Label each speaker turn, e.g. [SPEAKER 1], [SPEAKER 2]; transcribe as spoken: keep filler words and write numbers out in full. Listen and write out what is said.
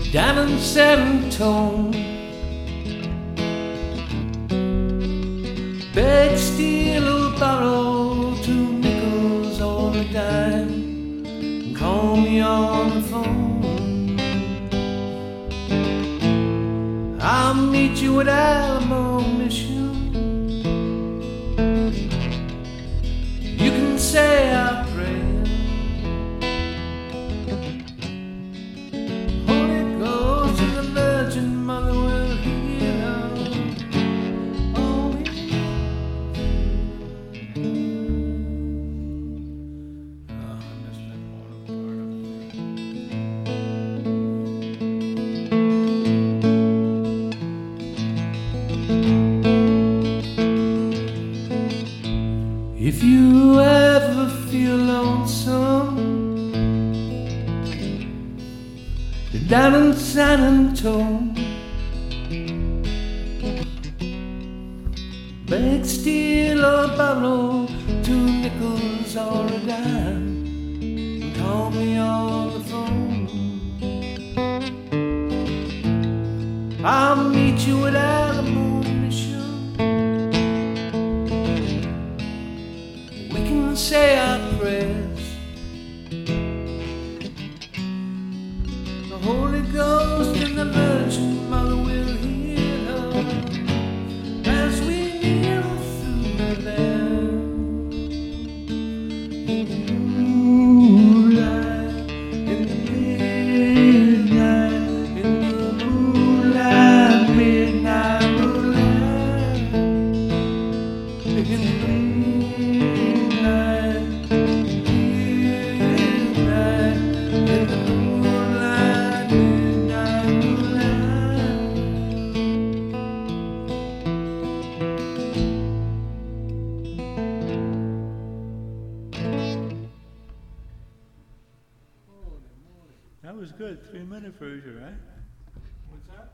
[SPEAKER 1] down in San Antone. Beg, steal, or borrow two nickels or a dime, and call me on the phone. I'll meet you at Alamo Mission. You can say I pray. Holy Ghost and the Virgin Mother will hear her. Oh, I missed that part of If you ever feel lonesome down in San Antone, beg, steal, or borrow two nickels or a dime, and call me on the phone. I'll meet you at Alamo Mission. We can say our prayers. The Holy Ghost and the Virgin Mother will hear her as we kneel through there. In the moonlight, in the midnight, in the moonlight, midnight moonlight, in the midnight, midnight, in the moonlight, midnight moonlight.
[SPEAKER 2] That was good. Three minute version, right?
[SPEAKER 1] What's that?